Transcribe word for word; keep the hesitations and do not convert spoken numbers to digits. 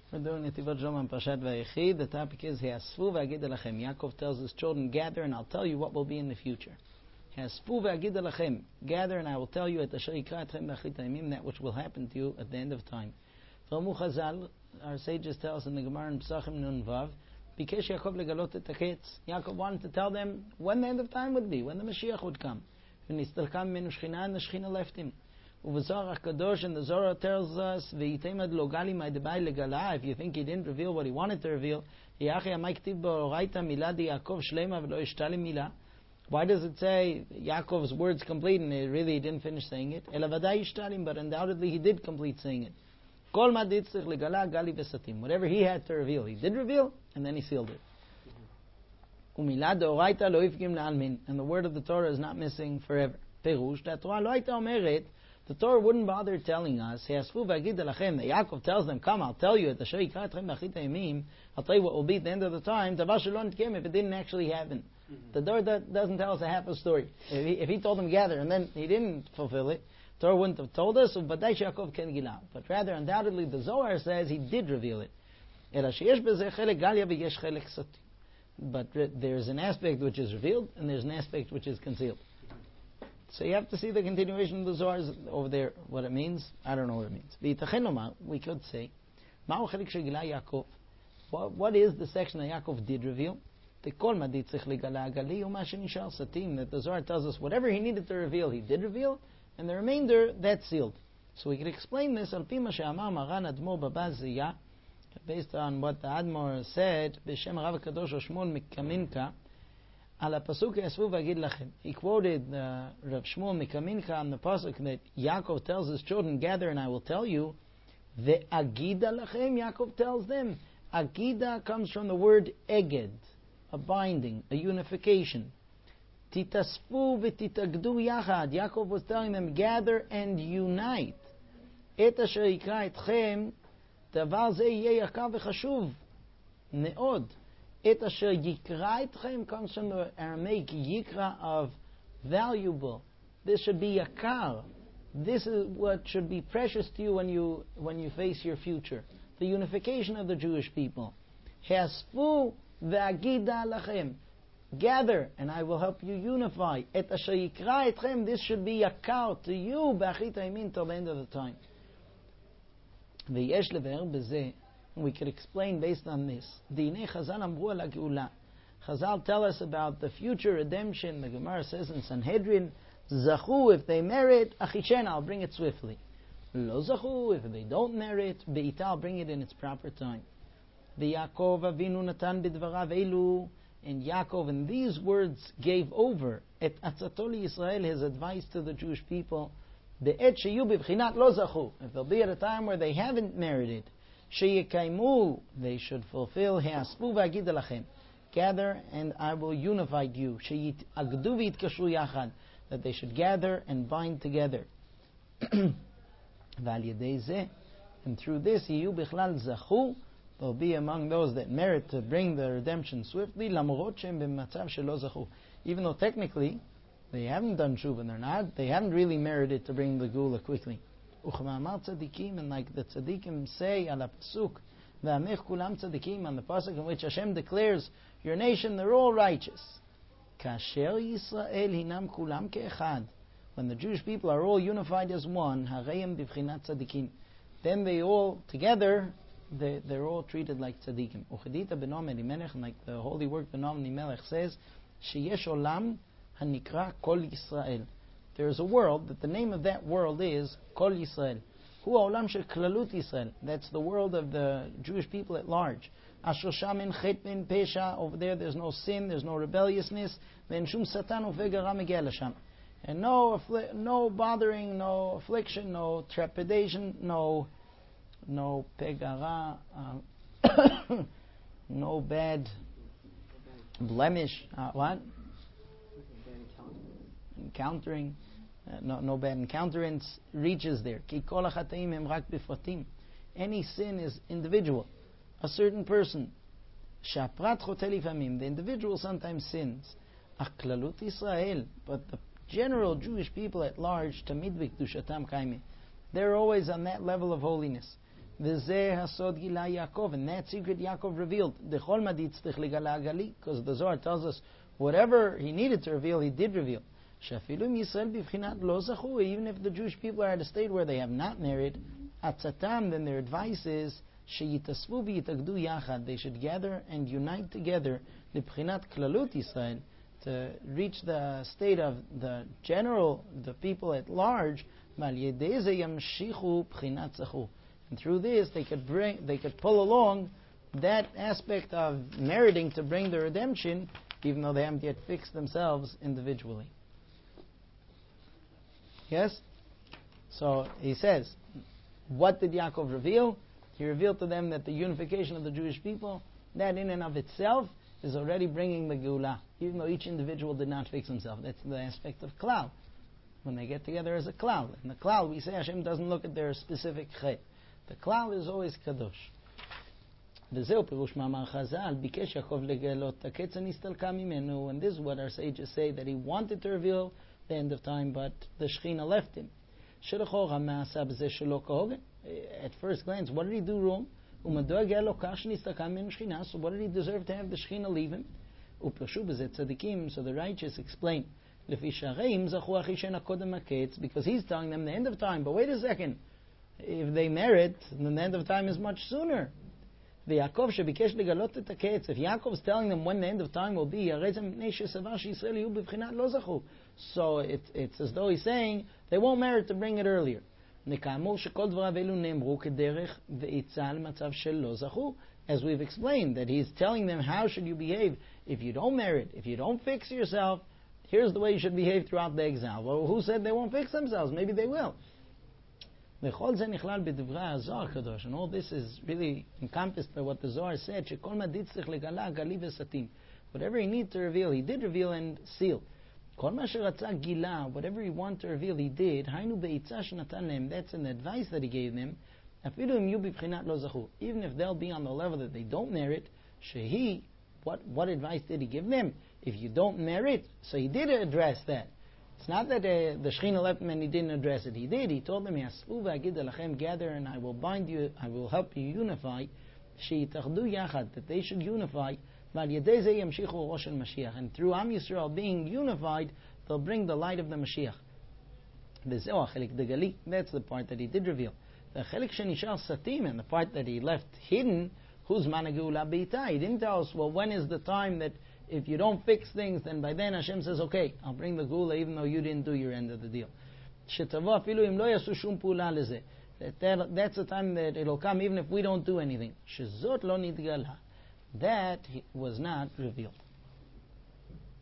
We're doing Netivot Shalom on Parashat Vayechi. The topic is He'asfu v'agid alachem. Yaakov tells his children, gather and I'll tell you what will be in the future. He'asfu v'agid alachem. Gather and I will tell you at asher yikra etchem b'achrit hayamim, that which will happen to you at the end of time. V'amu Chazal, our sages tell us in the Gemara in Pesachim Nun Vav, Bikesh Yaakov legalot et haketz. Yaakov wanted to tell them when the end of time would be, when the Mashiach would come. V'nistalka mimenu shechina, and the Shechina left him. Uvazohar HaKadosh, and the Zohar tells us, V'yitemad lo gali ma'debai legala. If you think he didn't reveal what he wanted to reveal, Yachi amayiktiv ba'oraita milad Yaakov shlema v'lo ishtalim milah. Why does it say Yaakov's words complete and he really didn't finish saying it? Ela vadai ishtalim, but undoubtedly he did complete saying it. Kol ma ditzich legala gali v'satim. Whatever he had to reveal, he did reveal, and then he sealed it. Umilad deoraita lo ifgim la'almin. And the word of the Torah is not missing forever. Perush, that Torah lo haita omeret. The Torah wouldn't bother telling us, He'asfu v'agid alachem, that Yaakov tells them, come, I'll tell you, at asher yikra etchem b'achrit hayamim, I'll tell you what will be at the end of the time, davar shelo nitkem, if it didn't actually happen. Mm-hmm. The Torah doesn't tell us a half a story. If he, if he told them gather and then he didn't fulfill it, the Torah wouldn't have told us, but Yaakov ken gilah. But rather, undoubtedly, the Zohar says he did reveal it. But there's an aspect which is revealed, and there's an aspect which is concealed. So you have to see the continuation of the Zohar over there, what it means. I don't know what it means. We could say, what, what is the section that Yaakov did reveal? That the Zohar tells us whatever he needed to reveal, he did reveal, and the remainder, that's sealed. So we can explain this based on what the Admor said, B'Shem Rav Kadosh Shmuel Mikaminka, Ala pasuk He'asfu v'agid lachem. He quoted uh, Rav Shmuel Mikaminka on the pasuk that Yaakov tells his children, gather and I will tell you. Ve'agida lachem, Yaakov tells them. Agida comes from the word eged, a binding, a unification. Titasfu v'titagdu yachad. Yaakov was telling them, gather and unite. Et asher yikra etchem, davar ze yeh yakar v'chashuv ne'od. Et asher yikra etchem comes from the Aramaic yikra of valuable. This should be yakar. This is what should be precious to you when you when you face your future. The unification of the Jewish people. He'asfu v'agida lachem. Gather, and I will help you unify. Et asher yikra etchem. This should be yakar to you b'achrit hayamim till the end of the time. V'yesh lever b'zeh. We could explain based on this. Dinei Chazal amru ala geula. Chazal tell us about the future redemption. The Gemara says in Sanhedrin, Zachu, if they merit, Achichen, I'll bring it swiftly. Lo Zachu, if they don't merit, Be'ita, I'll bring it in its proper time. V'Yakov Avinu natan b'dvarav elu. And Yaakov in these words gave over et atzato Yisrael, his advice to the Jewish people. Be'et sheyu b'bchinat lo Zachu. If they'll be at a time where they haven't merited, Sheyekaimu, they should fulfill. He'asfu v'agid alachem, gather and I will unify you. Sheyit agdu v'yitkashu yachad, that they should gather and bind together. V'al yedei zeh, and through this yiyu bichlal zachu, they'll be among those that merit to bring the redemption swiftly. Lamorot shem b'matzav shelo zachu, even though technically they haven't done tshuva, they're not, they haven't really merited to bring the gula quickly. Uchma'amar tzadikim, and like the tzadikim say ala pasuk, ve'amech kulam tzadikim, on the pasuk in which Hashem declares, your nation, they're all righteous. Kasher Yisrael hinam kulam ke'echad, when the Jewish people are all unified as one, harayim bivchinat tzadikim, then they all together, they, they're all treated like tzadikim. Uchedita benom elimelech, and like the holy work benom elimelech says, sheyesh olam hanikra kol Yisrael. There is a world that the name of that world is Kol Yisrael. Hu ha'olam shel klalut Yisrael. That's the world of the Jewish people at large. Asher sham en chet ben pesha. Over there, there's no sin, there's no rebelliousness. Ve'en shum satan uvegara megi'a lasham. And no, affli- no bothering, no affliction, no trepidation, no, no pegara, uh, no bad blemish. Uh, what? Encountering, uh, no, no bad encounterance reaches there. Any sin is individual. A certain person, the individual sometimes sins. But the general Jewish people at large, they're always on that level of holiness. V'zeh hasod gila Yaakov, and that secret Yaakov revealed. Dechol madit tzrich legala gali, because the Zohar tells us whatever he needed to reveal, he did reveal. Shafilu Yisrael b'vchinat lo zachu, even if the Jewish people are at a state where they have not married, atzatam, then their advice is sheyitasvu v'yitagdu yachad, they should gather and unite together l'bchinat klalut Yisrael, to reach the state of the general, the people at large, mal yedei ze yamshichu b'chinat zachu. And through this, they could bring, they could pull along that aspect of meriting to bring the redemption, even though they haven't yet fixed themselves individually. Yes? So he says, what did Yaakov reveal? He revealed to them that the unification of the Jewish people, that in and of itself, is already bringing the Geulah, even though each individual did not fix himself. That's the aspect of klal. When they get together as a klal. In the klal, we say Hashem doesn't look at their specific chet. The klal is always kadosh. וזהו פירוש מאמר חז"ל, ביקש יעקב לגלות הקץ הנסתלקה ממנו, and this is what our sages say, that he wanted to reveal the end of time, but the Shekhinah left him. שלכאורה מעשה בזה שלא כהוגן. At first glance, what did he do wrong? ומדוע הגיע לו כך שנסתלקה ממנו שכינה? So what did he deserve to have the Shekhinah leave him? ופרשו בזה צדיקים, so the righteous explain, לפי שהרי זכו אחי שאין הקודם הקץ, because he's telling them the end of time, but wait a second, if they merit, then the end of time is much sooner. ויעקב שביקש לגלות את הקץ, if Yaakov is telling them when the end of time will be, הרי זה מפני שסבר שישראל יהיו בבחינת לא זכו. So it, it's as though he's saying, they won't merit to bring it earlier. וכאמור שכל דבריו אלו נאמרו כדרך ועיצה למצב של לא זכו. As we've explained, that he's telling them how should you behave if you don't merit, if you don't fix yourself, here's the way you should behave throughout the exile. Well, who said they won't fix themselves? Maybe they will. וכל זה נכלל בדברי הזוהר הקדוש, and all this is really encompassed by what the Zohar said, שכל מדיד צריך לגלה גלי וסתים. Whatever he needed to reveal, he did reveal and seal. כל מה שרצה גילה, whatever he wanted to reveal, he did. היינו בעיצה שנתן להם, that's an advice that he gave them. אפילו אם יהיו בבחינת לא זכו, even if they'll be on the level that they don't merit, שהיא, what, what advice did he give them? If you don't merit, so he did address that. It's not that uh, the Shekhinah left him and he didn't address it. He did. He told them, "Yasvu v'agid alachem, gather and I will bind you. I will help you unify. Sheitachdu yachad, that they should unify. V'al yedei zeh yamshichu rosh Mashiach, and through Am Yisrael being unified, they'll bring the light of the Mashiach." V'zeu hachelik degali. That's the part that he did reveal. The chelik shenishar satim, and the part that he left hidden, who's managula beita. He didn't tell us, well, when is the time that if you don't fix things, then by then Hashem says, okay, I'll bring the Gula even though you didn't do your end of the deal. That, that, that's the time that it'll come even if we don't do anything. That was not revealed.